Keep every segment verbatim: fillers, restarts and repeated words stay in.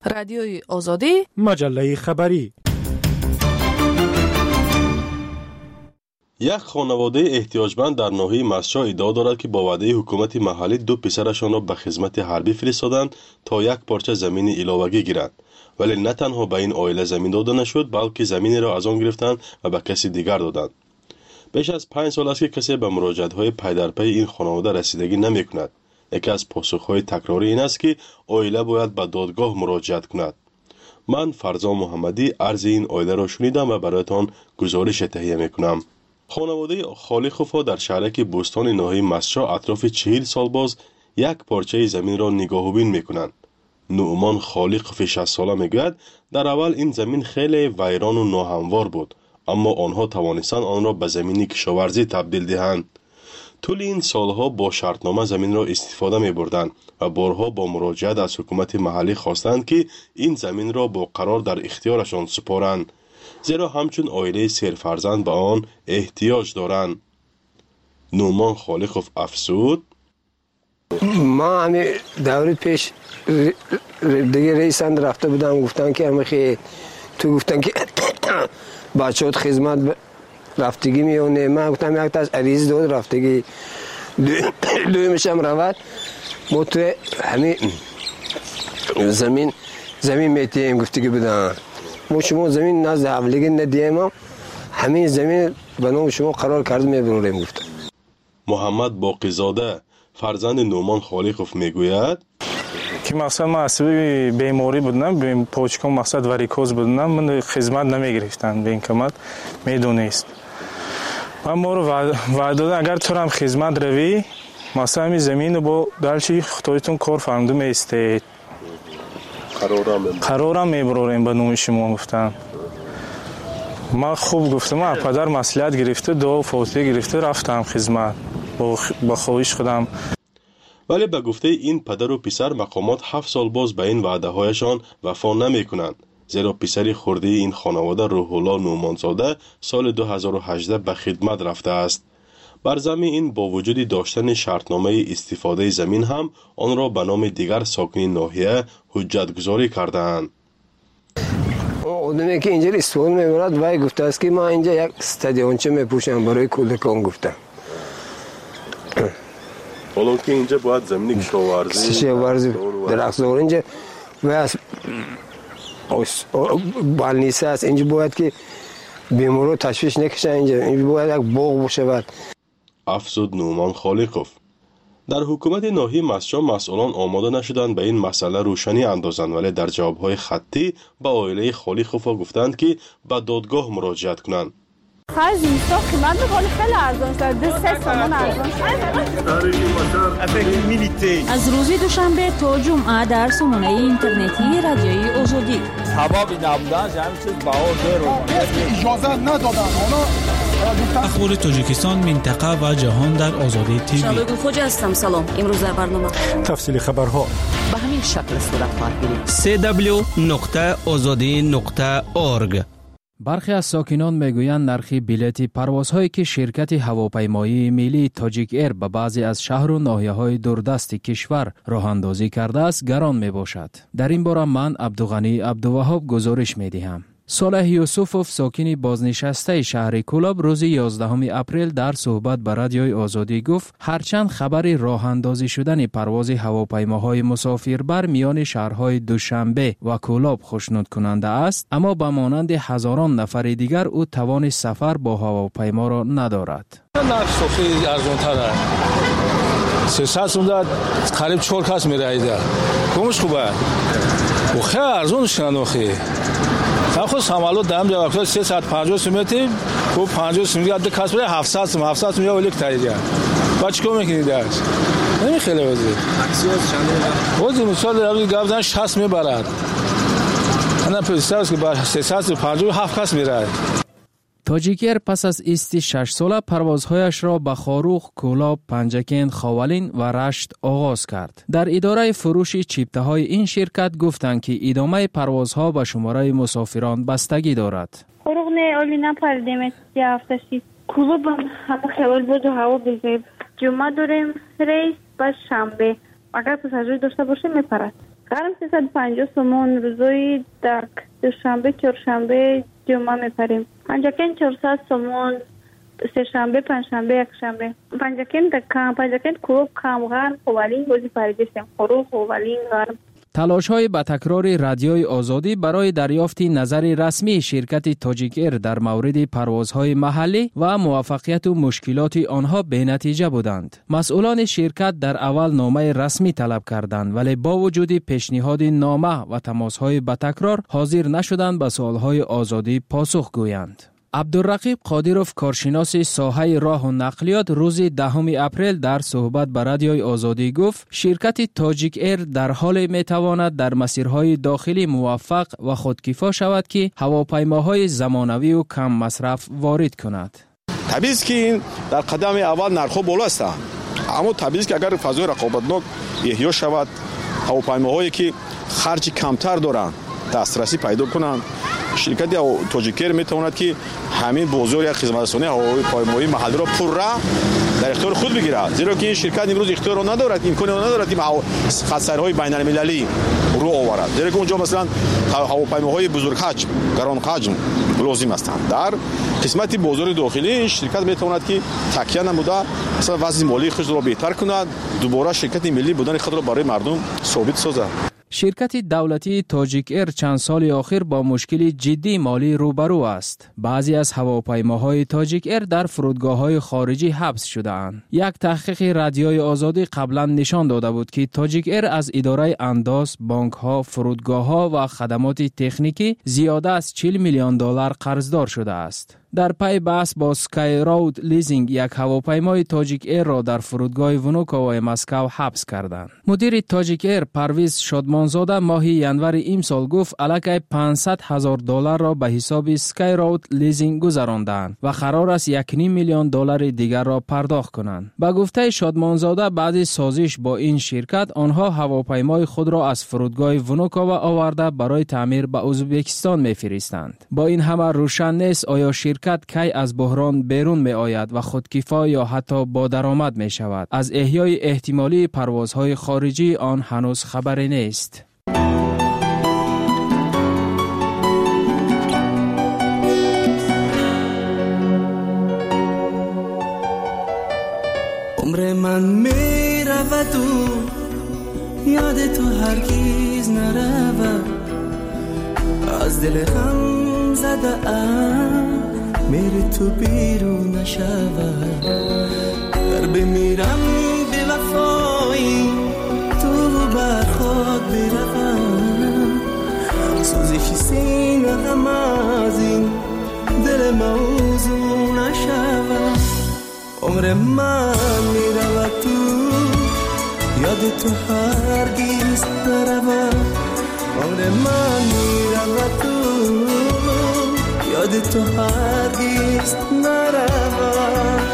رادیوی آزادی، مجله خبری. یک خانواده احتیاجمند در ناحیه مسجد ادعا دارد که با وعده حکومت محلی دو پسرشان را به خدمت حربی فرستادند تا یک پارچه زمین علاوگی گیرند، ولی نه تنها به این عائله زمین داده نشد بلکه زمین را از آن گرفتند و به کسی دیگر دادند. بیش از پنج سال است که کسی به مراجعت‌های پی در پی این خانواده رسیدگی نمی‌کند. یکی از پاسخ‌های تکراری این است که عائله باید به دادگاه مراجعت کند. من فرزان محمدی عرض این عائله را شنیدم و برایتان گزارش تهیه می‌کنم. خانواده خالقوفا در شهرک بوستان ناحیه مسجد اطراف چهل سال باز یک پارچه زمین را نگاهوبین می‌کنند. نعمان خالقوف شصت ساله میگوید در اول این زمین خیلی ویران و ناهموار بود، اما آنها توانستند آن را به زمین کشاورزی تبدیل دهند. طول این سالها با شرطنامه زمین را استفاده می بردند و بارها با مراجعت از حکومت محلی خواستند که این زمین را با قرار در اختیارشان سپارند، زیرا همچون عائله سرفرزند به آن احتیاج دارند. نعمان خالقوف افزود: ما همین دوره پیش دیگه رئیسند رفته بودم، گفتن که همه خیلی تو گفتن که بچه‌ات خدمت رفتگی میونه. من گفتم یک تا از عریض داد رفتگی دوی میشم روید ما تو همین زمین زمین میتیم گفتگی بدن. ما شما زمین نزد حولگی ندیم، همین زمین به نام شما قرار کرده میبروریم. گفتم محمد باقیزاده فرزند نعمان خالقوف میگوید که مثلا من عصبی بیماری بودم، بیم پوچکم مقصد واریکوز بودم، من خدمت نمیگرفتن به این کمت میدونست. من ما رو وعده دادن اگر تو هم خدمت روی مثلا همین زمین با دلچی خطایتون کار فرمده میستید قرارم میبروریم به نوم شما. گفتم من خوب گفتم من پدر مسئولیت گرفته دو فوتی گرفته رفتم خدمت با خواهش خودم. ولی به گفته این پدر و پسر مقامات هفت سال باز به این وعده هایشان وفا نمی کنند، زیرا پسری خرده این خانواده روح الله نعمانزاده سال دو هزار و هجده به خدمت رفته است. بر زمین این با وجود داشتن شرطنامه استفاده زمین هم آن را به نام دیگر ساکنین ناحیه حجت گذاری کردند. آدمی که اینجا استفاده میبرد وای گفته است که ما اینجا یک استادیونچه میپوشم برای کودکان. گفتم حالا که اینجا باید زمین کشاورزی کشاورزی درختزار اینجا و بالنیسه است، اینجا باید که بیمارو تشویش نکشن، اینجا اینجا باید یک باغ باشه. افزود نعمان خالقوف. در حکومت ناحیه مسجد مسئولان آماده نشدند به این مسئله روشنی اندازند، ولی در جوابهای خطی به عائله خالقوفا گفتند که به دادگاه مراجعت کنند. خرج نیستا قیمت بخوری خیلی ارزان شد، ده سه سامان ارزان شد. از روز دوشنبه تا جمعه در سامانه اینترنتی رادیوی آزادی حبابی نبودن همین چیز بهار رو اجازه ندادن. اخبار تاجیکستان، منطقه و جهان در آزادی تیوی. شبگو خوجه هستم. سلام. امروز در برنامه تفصیل خبرها به همین شکل صورت خواهد گرفت. سی دبلیو نقطه آزادی نقطه اورگ. برخی از ساکنان میگویند نرخ بلیط پروازهایی که شرکت هواپیمایی ملی تاجیک ایر به بعضی از شهر و ناحیه‌های دوردست کشور راه اندازی کرده است گران می باشد. در این باره من عبدالغنی عبدالوهاب گزارش می دهم. صالح یوسفوف ساکن بازنشسته شهر کولاب روز یازدهم اپریل در صحبت با رادیوی آزادی گفت هرچند خبر راه اندازی شدن پرواز هواپیماهای مسافربر میان شهرهای دوشنبه و کولاب خوشنود کننده است، اما به مانند هزاران نفر دیگر او توان سفر با هواپیما را ندارد. نرخ صوفی ارزان‌تره. سیصد سومده قریب چهار کس میرایده. کمش خوبه. و خیلی ارزانش کنند آخه. خود سامالو دام جواب کرد سیصد و پنجاه سومتی کو پنجاه سومتی عده کس بره هفتصد سوم هفتصد سوم یا ولی تایید. باچ کو میکنید درش؟ نمی خیلی وزید. اکسیوس چنده؟ وزید مثال روی گابزن شصت میبرد. انا پسیداست که با سیصد و پنجاه و هفت کس میره. تاجیک ایر پس از ایست شش ساله پروازهایش را به خاروخ، کولاب، پنجکین، خاولین و رشت آغاز کرد. در اداره فروش چیپته های این شرکت گفتند که ادامه پروازها به شماره مسافران بستگی دارد. خروخ نه اولی نپردیم سی هفته شید. کولاب همه خیال بود و هوا بزید. جمعه داریم ریس با شنبه. اگر پساژیر داشته باشه میپرد. غرم سیصد و پنجاه سومون، روزای در دوشنبه، چهارشنبه، جمعه میپریم. پنجاکن چهارصد سومون، سه شنبه، پنجشنبه، یک شنبه. پنجاکن در کم، پنجاکن کروب کم غرم خوالین بازی پریدستیم. خروب خوالین غرم. تلاش‌های با تکرار رادیوی آزادی برای دریافت نظر رسمی شرکت تاجیک ایر در مورد پروازهای محلی و موفقیت و مشکلات آنها به نتیجه بودند. مسئولان شرکت در اول نامه رسمی طلب کردند، ولی با وجود پیشنهاد نامه و تماس‌های با تکرار حاضر نشدند به سوال‌های آزادی پاسخ گویند. عبدالرقیب قادروف، کارشناس ساحه راه و نقلیات، روز دهم اپریل در صحبت با رادیوی آزادی گفت شرکت تاجیک ایر در حال میتواند در مسیرهای داخلی موفق و خودکفا شود که هواپیماهای زمانوی و کم مصرف وارد کند. طبیعی است که این در قدم اول نرخ‌ها بالا است، اما طبیعی است که اگر فضای رقابتناک احیا شود، هواپیماهایی که خرج کمتر دارند دسترسی پیدا کنند، شرکت تاجیک ایر میتواند که همین بازار یا خدمترسانی هواپیمایی محلی را پرره در اختیار خود بگیرد، زیرا که این شرکت امروز اختیار را ندارد، امکان را ندارد که خطرهای بین المللی رو آورد، زیرا که اونجا مثلا هواپیماهای بزرگ حجم، گران حجم لازم هستند. در قسمت بازار داخلی این شرکت میتواند که تکیه نموده مثلا وضع مالی خود را بهتر کند، دوباره شرکت ملی بودن خود را برای مردم ثابت سازد. شرکت دولتی تاجیک ایر چند سال اخیر با مشکل جدی مالی روبرو است. بعضی از هواپیماهای تاجیک ایر در فرودگاه‌های خارجی حبس شده‌اند. یک تحقیق رادیوی آزادی قبلا نشان داده بود که تاجیک ایر از اداره انداز، بانک‌ها، فرودگاه‌ها و خدمات تکنیکی زیاده از چهل میلیون دلار قرضدار شده است. در پی بحث با سکای راود لیزینگ یک هواپیمای تاجیک ایر را در فرودگاه ونوکووای مسکو حبس کردند. مدیر تاجیک ایر پرویز شادمانزاده ماه ینور امسال گفت الکی پانصد هزار دلار را به حساب سکای راود لیزینگ گذراندند و قرار است یک و نیم میلیون دلار دیگر را پرداخت کنند. با گفته شادمانزاده بعد سازش با این شرکت آنها هواپیمای خود را از فرودگاه ونوکووا آورده برای تعمیر به ازبکستان می‌فرستند. با این همه روشن نیست آیا شرکت کی از بحران بیرون می آید و خودکفا یا حتی با درآمد می شود. از احیای احتمالی پروازهای خارجی آن هنوز خبری نیست. عمر من می رود و یاد تو هرگیز نرود، از دل غم زده ام میری تو بیرون نشود، در بمیرم به وفایی تو بر خود بروم، سوزش سینه غم از این دل موضوع نشود. عمر من میرود تو یاد تو هرگیز نرود، عمر من میرود تو یاد تو هرگیز نرود.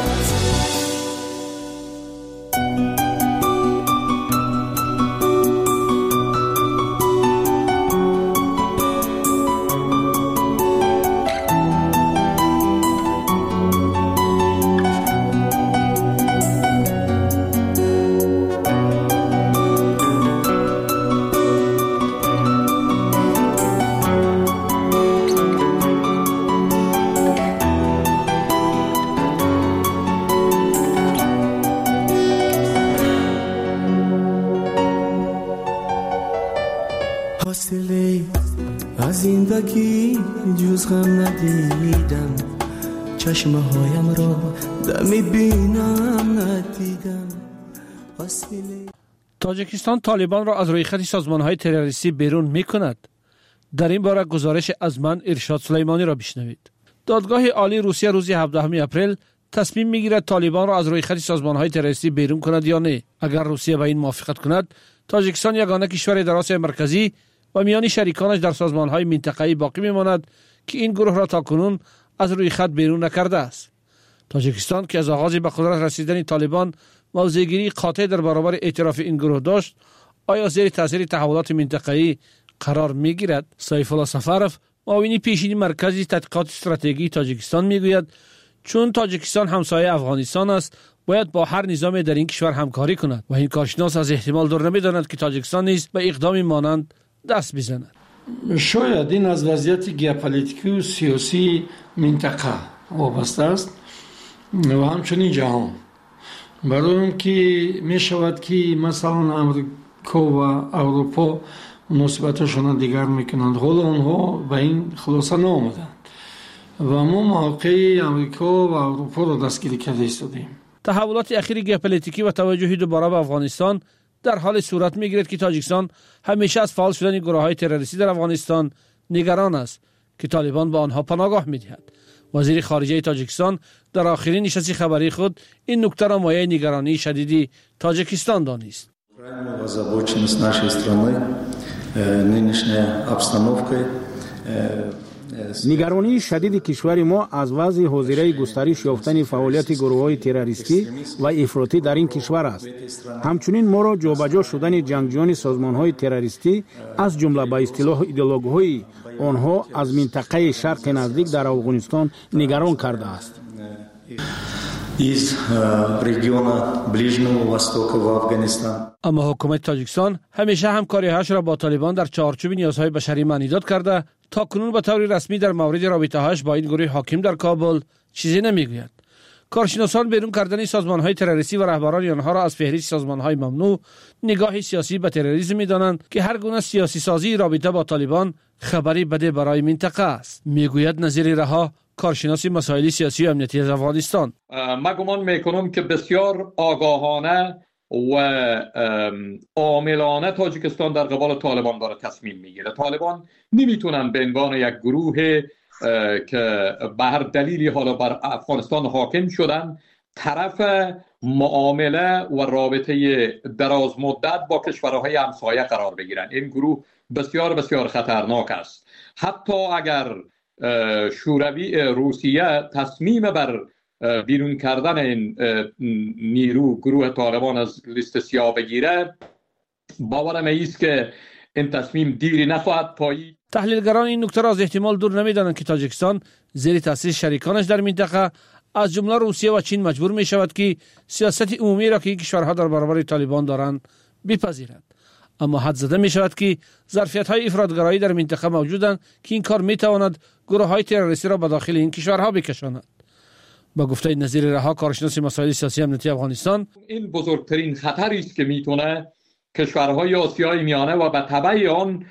زندگی جز غم ندیدم، چشمه هایم را دمی بینم ندیدم. تاجیکستان طالبان را از روی خط سازمان‌های تروریستی بیرون می‌کند. در این باره گزارش از من ارشاد سلیمانی را بشنوید. دادگاه عالی روسیه روز هفدهم اپریل تصمیم می‌گیرد طالبان را از روی خط سازمان‌های تروریستی بیرون کند یا نه. اگر روسیه به این موافقت کند، تاجیکستان یگانه کشور در آسیای مرکزی و میان شریکانش در سازمان‌های منطقه‌ای باقی می‌ماند که این گروه را تاکنون از روی خط بیرون نکرده است. تاجیکستان که از آغاز به قدرت رسیدن طالبان موضع‌گیری قاطع در برابر اعتراف این گروه داشت، آیا زیر تاثیر تحولات منطقه‌ای قرار می‌گیرد؟ سیف الله سفرف، معاون پیشین مرکز تحقیقات استراتژی تاجیکستان می‌گوید چون تاجیکستان همسایه افغانستان است باید با هر نظام در این کشور همکاری کند و این کارشناس از احتمال دور نمی‌داند که تاجیکستان نیز به اقدام مانند دست بزند. شاید این از وضعیت ژئوپلیتیکی و سیاسی منطقه وابسته است و همچنین جهان، برای اینکه می شود که مثلا امریکا و اروپا مناسبتشان دیگر میکنند، حالا آنها به این خلاصه نآمدند و ما موقع امریکا و اروپا را دستگیر کرده ایستادیم. تحولات اخیر ژئوپلیتیکی و توجهی دوباره به افغانستان در حال صورت میگیرد که تاجیکستان همیشه از فعال شدن گروه‌های تروریستی در افغانستان نگران است که طالبان به آنها پناهگاه می‌دهد. وزیر خارجه تاجیکستان در آخرین نشست خبری خود این نکته را مایه نگرانی شدیدی تاجیکستان دانست. نگرانی شدید کشور ما از وضع حاضره گسترش یافتن فعالیت گروه‌های تروریستی و افراطی در این کشور است. همچنین ما را جابجا شدن جنگجویان سازمان‌های تروریستی از جمله به اصطلاح ایدئولوژی آنها از منطقه شرق نزدیک در افغانستان نگران کرده است. из региона Ближнего Востока в Афганистан. اما حکومت تاجیکستان همیشه همکاری‌هاش را با طالبان در چارچوب نیازهای بشری معنی داد کرده، تا کنون به طور رسمی در مورد رابطه‌هاش با این گروه حاکم در کابل چیزی نمیگوید. کارشناسان بیرون کردن سازمان‌های تروریستی و رهبران آنها را از فهرست سازمان‌های ممنوع نگاه سیاسی به تروریسم می‌دانند که هر گونه سیاسی سازی رابطه با طالبان خبری بده برای منطقه است، میگوید نظیر رها، کارشناس مسائل سیاسی و امنیتی از افغانستان. من گمان میکنم که بسیار آگاهانه و عاملانه تاجیکستان در قبال طالبان داره تصمیم میگیره. طالبان نمیتونن به عنوان یک گروه که به هر دلیلی حالا بر افغانستان حاکم شدن طرف معامله و رابطه دراز مدت با کشورهای همسایه قرار بگیرن. این گروه بسیار بسیار خطرناک است. حتی اگر شوروی روسیه تصمیم بر بیرون کردن این نیرو گروه طالبان از لیست سیاه بگیره، باورم است که این تصمیم دیری نخواهد پایید. تحلیلگران این نکته را از احتمال دور نمی‌دانند که تاجیکستان زیر تاثیر شریکانش در منطقه از جمله روسیه و چین مجبور می شود که سیاست عمومی را که این کشورها در برابر طالبان دارند بپذیرند. اما حد زده می شود که ظرفیت‌های افراط‌گرایی در منطقه موجودند که این کار می تواند گروه‌های تروریستی را به داخل این کشورها بکشاند. با گفته نظیر رها، کارشناس مسائل سیاسی امنیتی افغانستان، این بزرگترین خطری است که میتونه کشورهای آسیای میانه و به تبع آن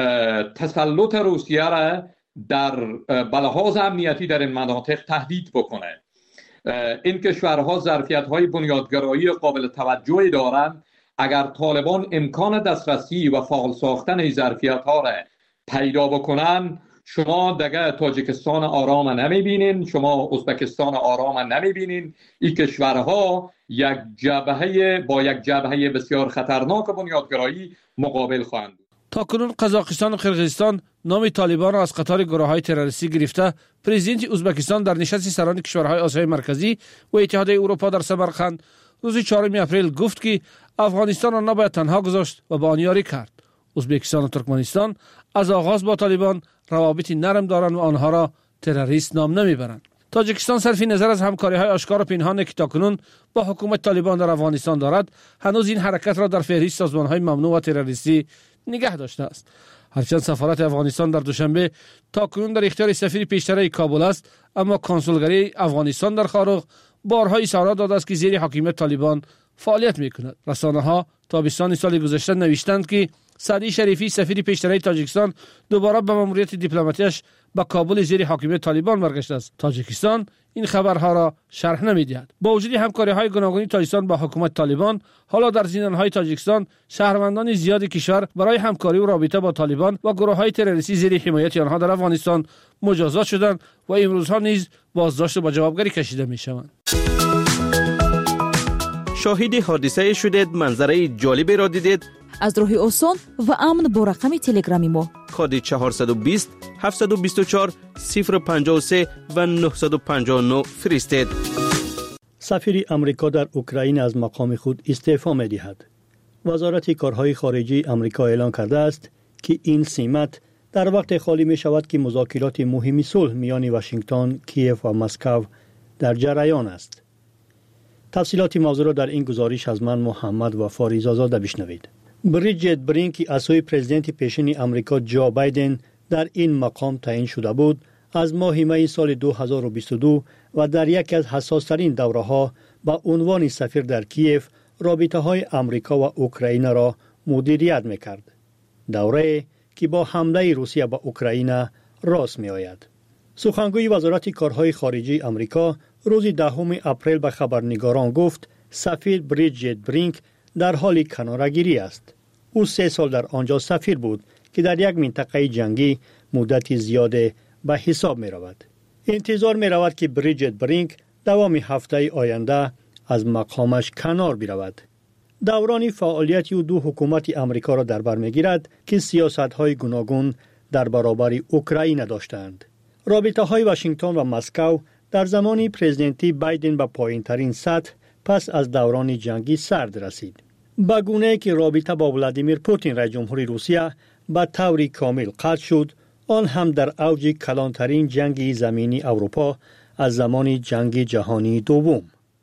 تسلط روسیه را در بلحاظ امنیتی در این مناطق تهدید بکنه. این کشورها ظرفیت‌های بنیادگرایی قابل توجهی دارند. اگر طالبان امکان دسترسی و فعال ساختن این ظرفیت‌ها را پیدا بکنن، شما دیگه تاجیکستان آرام نمیبینین، شما ازبکستان آرام نمیبینین. این کشورها یک جبهه با یک جبهه بسیار خطرناک بنیادگرایی مقابل خواهند بود. تا کنون قزاقستان و قرقیزستان نام طالبان را از قطار گروه‌های تروریستی گرفته. پرزیدنت ازبکستان در نشست سران کشورهای آسیای مرکزی و اتحادیه اروپا در سمرقند روز چهارم اپریل گفت که افغانستان را نباید تنها گذاشت و با آن یاری کرد. ازبکستان و ترکمنستان از آغاز با طالبان روابطی نرم دارند و آنها را تروریست نام نمیبرند. تاجیکستان صرف نظر از همکاری‌های آشکار و پنهان که تاکنون با حکومت طالبان در افغانستان دارد، هنوز این حرکت را در فهرست سازمان‌های ممنوع و تروریستی نگه داشته است. هرچند سفارت افغانستان در دوشنبه تاکنون در اختیار سفیر پیشتر کابل است، اما کنسولگری افغانستان در خارق بارها اظهارات داده است که زیر حاکمیت طالبان فعالیت می‌کند. رسانه‌ها تابستان سال گذشته نوشتند که سعدی شریفی سفیر پیشتر تاجیکستان دوباره به ماموریت دیپلماتیش به کابل زیر حاکمیت طالبان برگشته است. تاجیکستان این خبرها را شرح نمی‌دهد. با وجود همکاری‌های گوناگونی تاجیکستان با حکومت طالبان، حالا در زندان‌های تاجیکستان شهروندان زیاد کشور برای همکاری و رابطه با طالبان و گروه‌های تروریستی زیر حمایت آنها در افغانستان مجازات شدند و امروزها نیز بازداشت و جوابگری کشیده می‌شوند. شاهد حادثه شدید، منظره جالبی را دیدید؟ از راه آسان و امن با رقم تلگرامی ما کد چهارصد و بیست هفتصد و بیست و چهار صفر پنجاه و سه و نهصد و پنجاه و نه فرستید. سفیر امریکا در اوکراین از مقام خود استعفا می‌دهد. وزارت کارهای خارجه امریکا اعلام کرده است که این سمت در وقت خالی می شود که مذاکرات مهم صلح میان واشنگتن، کیف و مسکو در جریان است. تفصیلات موضوع را در این گزارش از من محمد وفا رضازاده بشنوید. بریجیت برینک از سوی پرزیدنت پیشین آمریکا جو بایدن در این مقام تعیین شده بود، از ماه می سال دو هزار و بیست و دو و در یکی از حساس‌ترین دوره‌ها با عنوان سفیر در کیف رابطه های آمریکا و اوکراین را مدیریت می‌کرد. دوره که با حمله روسیه به اوکراین راست می‌آید. سخنگوی وزارت کارهای خارجی آمریکا روز دهم اپریل به خبرنگاران گفت سفیر بریجیت برینک در حال کناره‌گیری است. او سه سال در آنجا سفیر بود که در یک منطقه جنگی مدت زیاد به حساب می رود. انتظار می رود که بریجیت برینک دوام هفته آینده از مقامش کنار برود. دوران فعالیت او دو حکومت آمریکا را در بر می گیرد که سیاست های گوناگون در برابر اوکراین داشتند. رابطه های واشنگتن و مسکو در زمان پرزیدنتی بایدن به پایین ترین سطح پس از دوران جنگی سرد رسید. با گونه‌ای که رابطه با ولادیمیر پوتین رئیس جمهوری روسیه به طور کامل قطع شد، آن هم در اوج کلانترین جنگ زمینی اروپا از زمان جنگ جهانی دوم.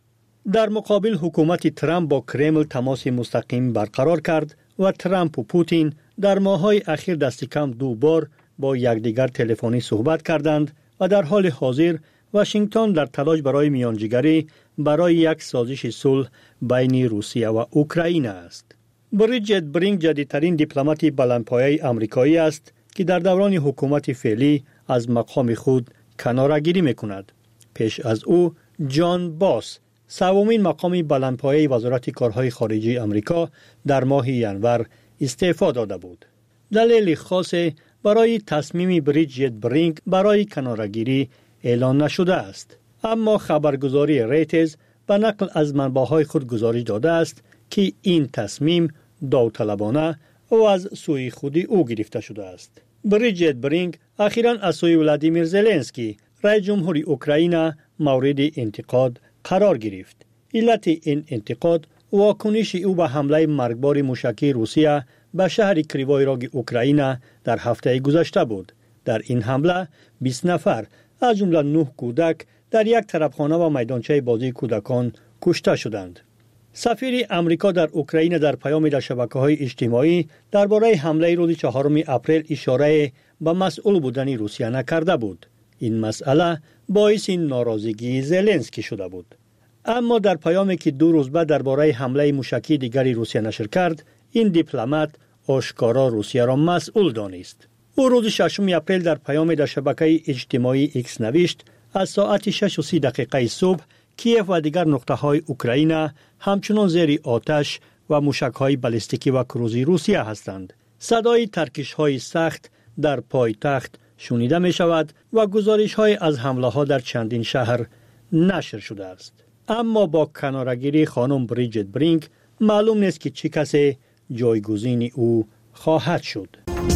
در مقابل حکومت ترامپ با کرمل تماس مستقیم برقرار کرد و ترامپ و پوتین در ماه‌های اخیر دست کم دو بار با یکدیگر تلفنی صحبت کردند و در حال حاضر واشنگتن در تلاش برای میانجیگری برای یک سازش صلح بین روسیه و اوکراین است. بریجیت برینک جدیدترین دیپلمات بلندپایه آمریکایی است که در دوران حکومت فعلی از مقام خود کناره‌گیری می‌کند. پیش از او جان باس سومین مقام بلندپایه وزارت کارهای خارجی آمریکا در ماه ژانویه استعفا داده بود. دلیل خاص برای تصمیم بریجیت برینک برای کناره‌گیری اعلان نشده است، اما خبرگزاری ریترز به نقل از منبع‌های خود گزارش داده است که این تصمیم داوطلبانه و از سوی خودی او گرفته شده است. بریجیت برینک اخیراً از سوی ولادیمیر زلنسکی رئیس جمهوری اوکراین مورد انتقاد قرار گرفت. علت این انتقاد واکنش او به حمله مرگبار موشکی روسیه به شهر کریوای راگ اوکراین در هفته گذشته بود. در این حمله بیست نفر از جمله نه کودک در یک طرفخانه و میدانچه بازی کودکان کشته شدند. سفیر امریکا در اوکراین در پیام در شبکه‌های اجتماعی درباره حمله روز چهارم اپریل اشاره به مسئول بودن روسیه نکرده بود. این مسئله باعث ناراضگی زلنسکی شده بود. اما در پیامی که دو روز بعد درباره حمله موشکی دیگری روسیه نشر کرد، این دیپلمات آشکارا روسیه را مسئول دانست. او روز ششم اپریل در پیام در شبکه اجتماعی ایکس نوشت از ساعت شش و سی دقیقه صبح کیف و دیگر نقطه‌های اوکراین همچنان زیر آتش و موشک‌های بالستیکی و کروزی روسیه هستند. صدای ترکش‌های سخت در پایتخت شنیده می‌شود و گزارش‌های از حمله‌ها در چندین شهر نشر شده است. اما با کناره‌گیری خانم بریجیت برینک معلوم نیست که چه کسی جایگزین او خواهد شد.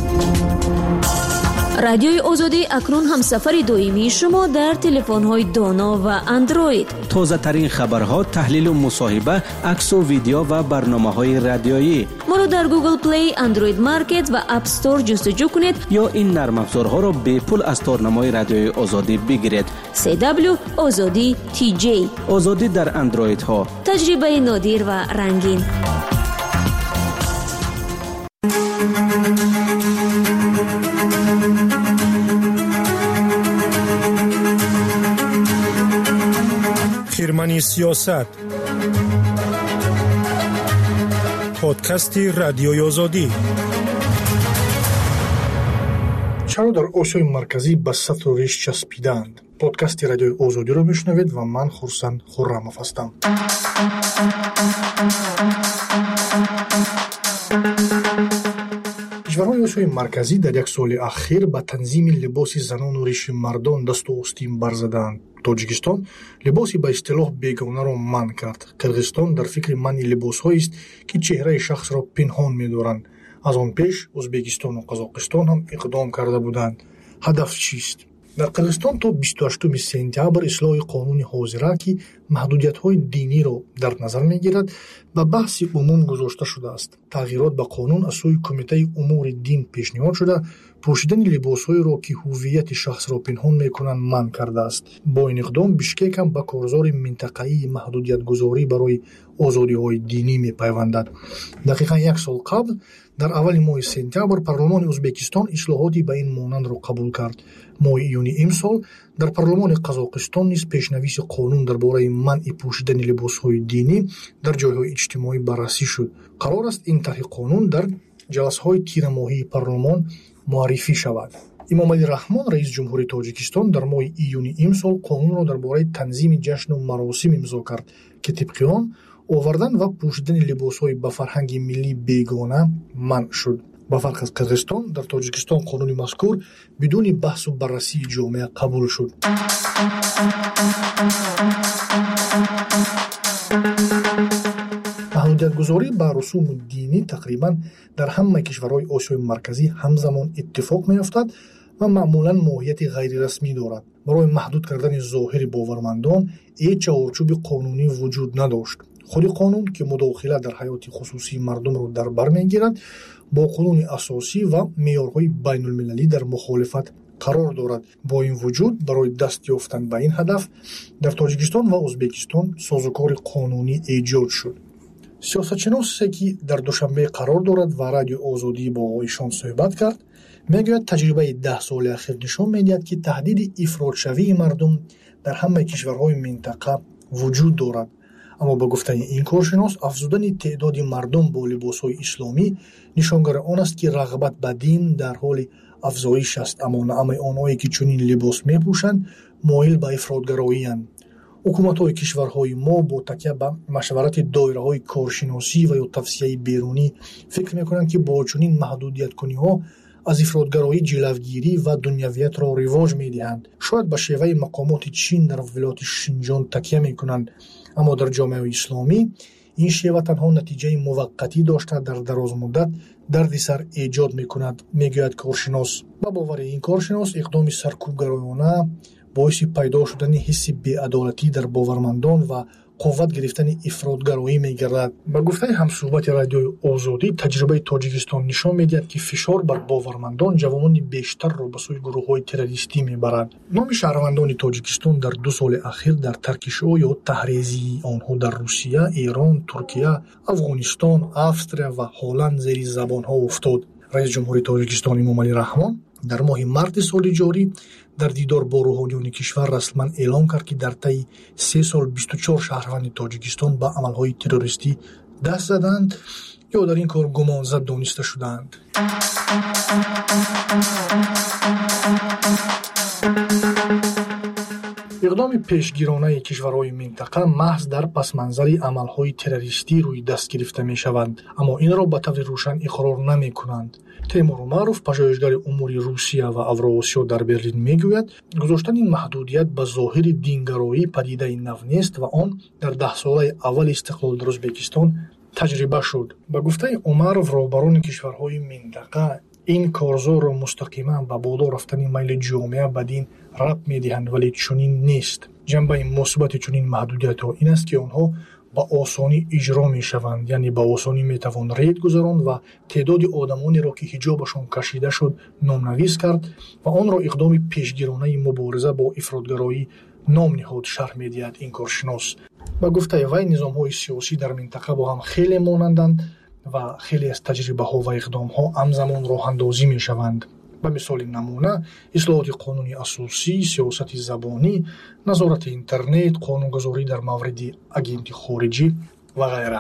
رادیوی آزادی اکنون هم سفر دویمی شما در تلفن‌های دانا و اندروید. تازه ترین خبرها، تحلیل و مصاحبه، عکس و ویدیو و برنامه‌های رادیویی. ما رو در گوگل پلی، اندروید مارکت و اپ استور جستجو کنید یا این نرم افزارها را به پول از تارنمای رادیوی آزادی بگیرید. سی دبلیو آزادی تی جی. آزادی در اندروید ها. تجربه نادر و رنگین. خیرمنی سیاست، پادکست رادیوی آزادی. چرا در آسیای مرکزی به سطر و ریش چسبیدند؟ پادکست رادیوی آزادی رو میشنوید و من خورسند خرموف هستم. کشورهای آسیای مرکزی در یک سال اخیر به تنظیم لباس زنان و ریش مردان دست و آستین برزدند. تاجیکستان لباسی به اصطلاح بیگانه را منع کرد. قرغیزستان در فکر منع لباس‌هایی است که چهره شخص را پنهان می‌دارند. از آن پیش ازبکستان و قزاقستان هم اقدام کرده بودند. هدف چیست؟ در قرغیزستان تا بیست و هشتم سپتامبر اصلاح قانون حاضره که محدودیت‌های دینی را در نظر می‌گیرد به بحث عموم گذاشته شده است. تغییرات به قانون از سوی کمیته امور دین پیشنهاد شده، пӯшидани либосҳоеро ки ҳуввияти шахсро пинҳон мекунанд манъ кардааст. Бо ин иқдом бишкек ҳам ба корзори минтақаии маҳдудиятгузорӣ барои озодиҳои динӣ мепайвандад. Дақиқан як сол қабл дар аввали моҳи сентябр парлумони Ӯзбекистон ислоҳоти ба ин монандро қабул кард. Моҳи июни имсол дар парлумони Қазоқистон низ пешнависи қонун дар бораи манъи пӯшидани либосҳои динӣ дар ҷойҳои иҷтимоӣ баррасӣ шуд. Қарор аст ин тарҳи қонун дар ҷаласаҳои тирамоҳии парлумон муаррифӣ шавад. Имомалӣ Раҳмон, раиси ҷумҳури Тоҷикистон, дар моҳи июни имсол қонунро дар бораи танзими ҷашну маросим имзо кард, ки тибқи он овардан ва пӯшидани либосҳои ба фарҳанги миллӣ бегона манъ шуд. Ба фарқ аз Қирғизистон, дар Тоҷикистон қонуни мазкур бидуни баҳсу баррасии ҷомеа қабул шуд. маҳдудиятгузорӣ ба русуму динӣ тақрибан дар ҳамаи кишварҳои Осиёи Марказӣ ҳамзамон иттифоқ меёфтад ва маъмулан моҳияти ғайрирасмӣ дорад. Барои маҳдуд кардани зоҳири бовармандон ҳеҷ чаҳорчӯби қонунӣ вуҷуд надошт. худи қонун, ки мудохила дар ҳаёти хусусии мардумро дар бар мегирад, бо қонуни асосӣ ва меъёрҳои байнулмилалӣ дар мухолифат қарор дорад. Бо ин вуҷуд, барои даст ёфтан ба ин ҳадаф дар Тоҷикистон ва Ӯзбекистон созукори қонунӣ эҷод шуд. сиёсатшиносе, ки дар Душанбе қарор дорад ва Радиои Озодӣ бо оишон суҳбат кард, мегӯяд таҷрибаи даҳ соли ахир нишон медиҳад, ки таҳдиди ифротшавии мардум дар ҳамаи кишварҳои минтақа вуҷуд дорад. аммо ба гуфтани ин коршинос, афзудани теъдоди мардум бо либосҳои исломӣ нишонгари он аст, ки рағбат ба дин дар ҳоли афзоиш аст, аммо наъмаи онҳое, ки чунин либос мепӯшанд, моил ба ифротгароиянд. ҳукуматҳои кишварҳои мо бо такя ба машварати доираҳои коршиносӣ ва ё тавсияи берунӣ фикр мекунанд, ки бо чунин маҳдудияткуниҳо аз ифротгароӣ ҷилавгирӣ ва дунявиятро ривоҷ медиҳанд. шояд ба шеваи мақомоти Чин дар вилояти Шинҷон такя мекунанд, аммо дар ҷомеаи исломӣ ин шева танҳо натиҷаи муваққатӣ дошта дар дарозмуддат дарди сар эҷод мекунад, мегӯяд коршинос. ба бовари ин коршинос, иқдоми саркӯбгароёна боиси пайдо шудани ҳисси беадолатӣ дар бовармандон ва қувват гирифтани ифротгароӣ мегардад. Ба гуфтаи ҳамсӯҳбати Радиои Озодӣ, таҷрибаи Тоҷикистон нишон медиҳад, ки фишор бар бовармандон ҷавонони бештарро ба сӯи гурӯҳҳои террористӣ мебарад. номи шаҳрвандони Тоҷикистон дар ду соли ахир дар таркишо ё таҳризии онҳо дар Русия, Эрон, Туркия, Афғонистон, Австрия ва Ҳолланд зери забонҳо уфтод. Раиси ҷумҳури Тоҷикистон Имомалӣ Раҳмон дар моҳи марти соли ҷорӣ дар дидор бо рӯҳониёни кишвар расман эълон кард, ки дар таи се сол бисту чор шаҳрванди Тоҷикистон ба амалҳои террористӣ даст заданд ё дар ин кор гумонзад дониста шудаанд. иқдоми пешгиронаи кишварҳои минтақа маҳз дар пасманзари амалҳои террористӣ рӯи даст гирифта мешаванд, аммо инро ба таври рӯшан иқрор намекунанд. Теймур Умаров, пажоҳишгари умури Русия ва Авроосиё дар Берлин, мегӯяд, гузоштани маҳдудият ба зоҳири дингароӣ падидаи нав нест ва он дар даҳсолаи аввали истиқлол дар Ӯзбекистон таҷриба шуд. Ба гуфтаи Умаров, роҳбарони кишварҳои минтақа ин корзорро мустақиман ба боло рафтани майли ҷомеа ба дин рабт медиҳанд, вале чунин нест. ҷанбаи мусбати чунин маҳдудиятҳо ин аст, ки онҳо ба осонӣ иҷро мешаванд, яъне ба осонӣ метавон рейд гузаронд ва теъдоди одамонеро, ки ҳиҷобашон кашида шуд, номнавис кард ва онро иқдоми пешгиронаи мубориза бо ифротгароӣ ном ниҳод, шарҳ медиҳад ин коршинос. ба гуфтаи вай, низомҳои сиёсӣ дар минтақа бо ҳам хеле монанданд ва хеле аз таҷрибаҳо ва иқдомҳо ҳамзамон роҳандозӣ мешаванд. ба мисоли намуна, ислоҳоти қонуни асосӣ, сиёсати забонӣ, назорати интернет, қонунгузорӣ дар мавриди агенти хориҷӣ ва ғайра.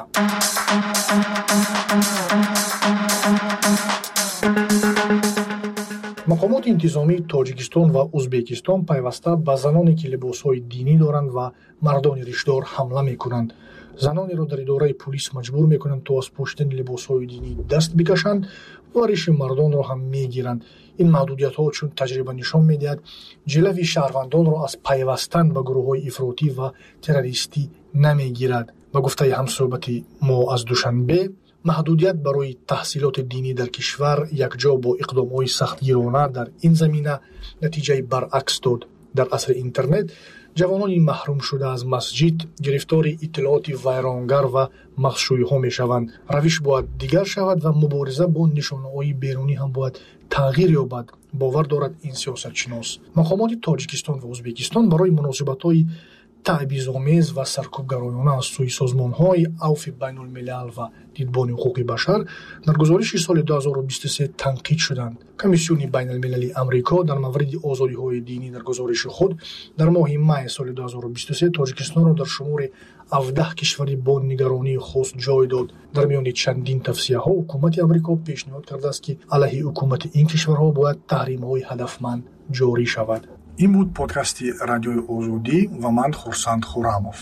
мақомоти интизомии Тоҷикистон ва Ӯзбекистон пайваста ба заноне, ки либосҳои динӣ доранд ва мардони риштдор ҳамла мекунанд. Занонеро дар идораи пулис маҷбур мекунанд, то аз пӯшидани либосҳои динӣ даст бикашанд ва риши мардонро ҳам мегиранд. ин маҳдудиятҳо, чун таҷриба нишон медиҳад, ҷилави шаҳрвандонро аз пайвастан ба гурӯҳҳои ифротӣ ва террористӣ намегирад. ба гуфтаи ҳамсӯҳбати мо аз Душанбе, маҳдудият барои таҳсилоти динӣ дар кишвар якҷо бо иқдомҳои сахтгирона дар ин замина натиҷаи баръакс дод. дар асри интернет ҷавонони маҳрум шуда аз масҷид гирифтори иттилооти вайронгар ва махшӯиҳо мешаванд. Равиш бояд дигар шавад ва мубориза бо нишонаҳои берунӣ ҳам бояд тағйир ёбад, бовар дорад ин сиёсатшинос. Мақомоти Тоҷикистон ва Ӯзбекистон барои муносибатҳои таъбизомез ва саркӯбгароёна аз сӯи созмонҳои авфи байнулмилал ва дидбони ҳуқуқи башар дар гузориши соли ду ҳазору бисту се танқид шуданд. Комиссиони байналмилалии Амрико дар мавриди озодиҳои динӣ дар гузориши худ дар моҳи май соли ду ҳазору бисту се Тоҷикистонро дар шумори ҳавдаҳ кишвари бо нигаронии хос ҷой дод. Дар миёни чандин тавсияҳо ҳукумати Амрико пешниҳод кардааст, ки алайҳи ҳукумати ин кишварҳо бояд таҳримҳои ҳадафманд ҷорӣ шавад. ин буд подкасти Радиои Озодӣ ва ман Хурсанд Хуррамов.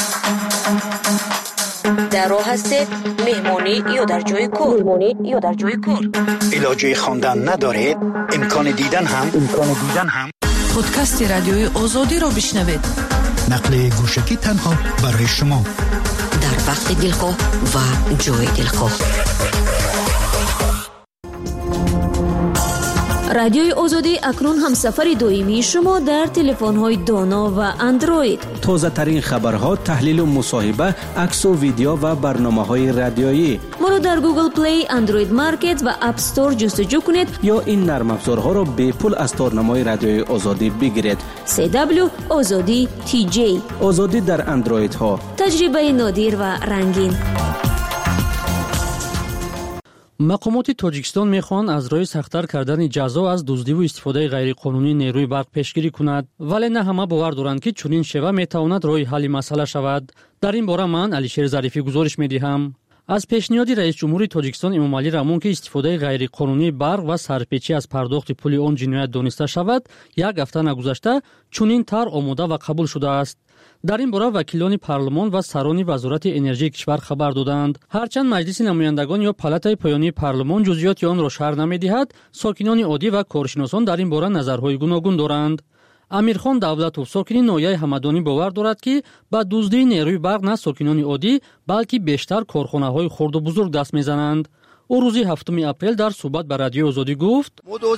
дар роҳ ҳастед меҳмонӣ ё дар ҷойи кор меҳмонӣ ё дар ҷойи кор илоҷи хондан надоред имкони дидан ҳам имкони дидан ҳам подкасти Радиои Озодиро бишнавед. нақли гӯшагӣ танҳо барои шумо дар вақти дилхоҳ ва ҷои дилхоҳ. радиои озодӣ акнун ҳамсафари доимии шумо дар телефонҳои доно ва андроид. тозатарин хабарҳо, таҳлилу мусоҳиба, аксу видео ва барномаҳои радиоӣ. моро дар Google Play, Android Market ва App Store ҷустуҷӯ кунед ё ин нармафзорҳоро бепул аз торнамои радиои озодӣ бигиред. си дабл ю озодӣ ти ҷей. озодӣ дар андроидҳо. таҷрибаи нодир ва рангин. мақомоти Тоҷикистон мехоҳанд аз роҳи сахттар кардани ҷазо аз дуздиву истифодаи ғайриқонунии нерӯи барқ пешгирӣ кунад, вале на ҳама бовар доранд, ки чунин шева метавонад роҳи ҳалли масъала шавад. дар ин бора ман Алишер Зарифӣ гузориш медиҳам. аз пешниҳоди раисҷумҳури Тоҷикистон Эмомалӣ Рамон, ки истифодаи ғайриқонунии барқ ва сарпечӣ аз пардохти пули он ҷиноят дониста шавад, як ҳафта нагузашта чунин тар омода ва қабул шудааст. дар ин бора вакилони парлумон ва сарони вазорати энержияи кишвар хабар доданд. ҳарчанд маҷлиси намояндагон ё палатаи поёнии парлумон ҷузъиёти онро шарҳ намедиҳад, сокинони оддӣ ва коршиносон дар ин бора назарҳои гуногун доранд. Амирхон Давлатов, сокини ноҳияи Ҳамадонӣ, бовар дорад, ки ба дуздии нерӯи барқ на сокинони оддӣ, балки бештар корхонаҳои хурду бузург даст мезананд. ӯ рӯзи ҳафтуми апрел дар суҳбат ба Радиои Озодӣ гуфт: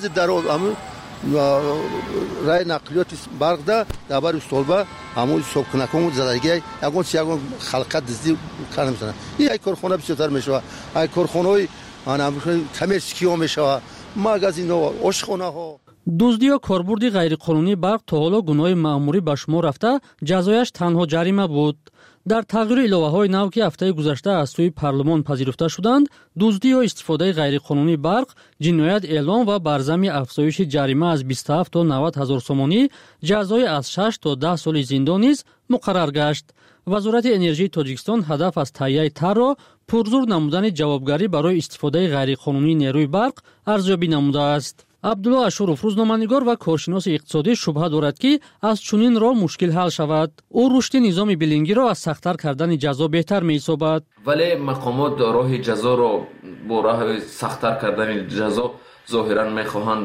рай нақлиёти барқда дабар устолба ҳамои собкунакон задагия ягон чи ягон халқа диздӣ кар намесанад. ин ай корхона бисёртар мешавад, ай корхонаҳои коммерсикиҳо мешавад, магазинҳо, ошхонаҳо. дуздӣ ё корбурди ғайриқонунии барқ то ҳоло гуноҳи маъмурӣ ба шумор рафта, ҷазояш танҳо ҷарима буд. дар тағйири иловаҳои нав, ки ҳафтаи гузашта аз сӯи парлумон пазируфта шуданд, дуздӣ ё истифодаи ғайриқонунии барқ ҷиноят эълон ва бар замми афзоиши ҷарима аз бисту ҳафт то навад ҳазор сомонӣ, ҷазои аз шаш то даҳ соли зиндон низ муқаррар гашт. вазорати энержияи Тоҷикистон ҳадаф аз таҳияи тарро пурзур намудани ҷавобгарӣ барои истифодаи ғайриқонунии нерӯи барқ арзёбӣ намудааст. Абдулло Ашуров, рӯзноманигор ва коршиноси иқтисодӣ, шубҳа дорад, ки аз чунин роҳ мушкил ҳал шавад. ӯ рушди низоми билингиро аз сахттар кардани ҷазо беҳтар меҳисобад. вале мақомот роҳи ҷазоро бо роҳи сахттар кардани ҷазо зоҳиран мехоҳанд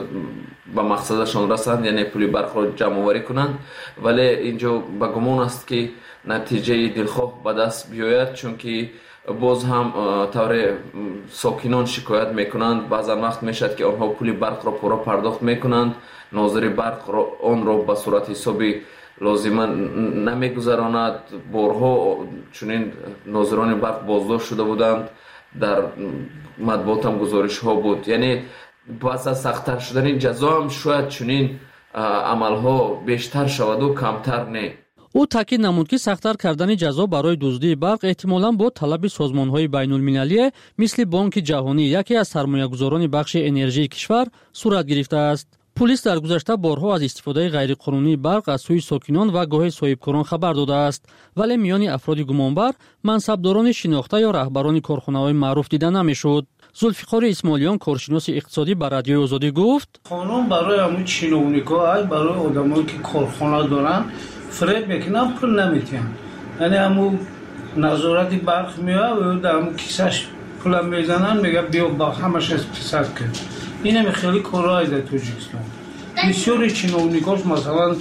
ба мақсадашон расанд, яъне пули барқро ҷамъоварӣ кунанд, вале инҷо ба гумон аст, ки натиҷаи дилхоҳ ба даст биёяд, чунки боз ҳам тавре сокинон шикоят мекунанд. баъзан вақт мешавад, ки онҳо пули барқро пурра пардохт мекунанд, нозири барқ онро ба сурати ҳисоби лозима намегузаронад. борҳо чунин нозирони барқ боздошт шуда буданд, дар матбуотам гузоришҳо буд. яъне пас аз сахттар шудани ҷазо ҳам шояд чунин амалҳо бештар шаваду камтар не. ӯ таъкид намуд, ки сахттар кардани ҷазо барои дуздии барқ эҳтимолан бо талаби созмонҳои байнулмилалие мисли Бонки ҷаҳонӣ, яке аз сармоягузорони бахши энержияи кишвар, сурат гирифтааст. пулис дар гузашта борҳо аз истифодаи ғайриқонунии барқ аз сӯи сокинон ва гоҳи соҳибкорон хабар додааст, вале миёни афроди гумонбар мансабдорони шинохта ё раҳбарони корхонаҳои маъруф дида намешуд. Зулфиқори Исмоилиён, коршиноси иқтисодӣ, ба Радиои Озодӣ гуфт: қонун барои ҳамун чиновникҳо, ай барои одамое ки корхона доранд фреб мекунанд, пул наметиҳанд. яъне ҳамун назорати барқ меояд ӯ дар ҳамун кисаш пулам мезананд, мега биё ба ҳамаша списат кунед. ин ҳам хеле корҳои дар Тоҷикистон. бисёри чиновникош масалан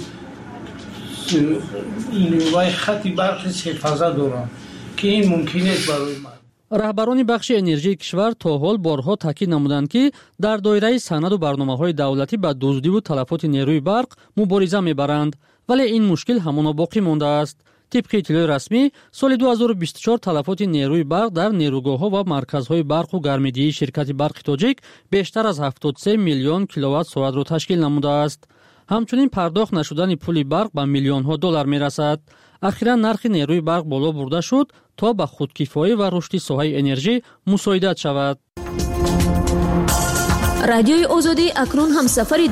инвай хати барқи сефаза доранд, ки ин мумкин нест барои ман. раҳбарони бахши энержии кишвар то ҳол борҳо таъкид намуданд ки дар доираи санаду барномаҳои давлатӣ ба дуздиву талафоти нерӯи барқ мубориза мебаранд, вале ин мушкил ҳамоно боқӣ мондааст. тибқи иттилои расмӣ, соли ду ҳазору бисту чор талафоти нерӯи барқ дар нерӯгоҳҳо ва марказҳои барқу гармидиҳии ширкати барқи тоҷик бештар аз ҳафтод и се миллион киловатт-соатро ташкил намудааст. ҳамчунин пардохт нашудани пули барқ ба миллионҳо доллар мерасад. ахиран нархи нерӯи барқ боло бурда шуд то ба худкифоӣ ва рушди соҳаи энержӣ мусоидат шавад. радиои озодӣ акнун ҳамсафари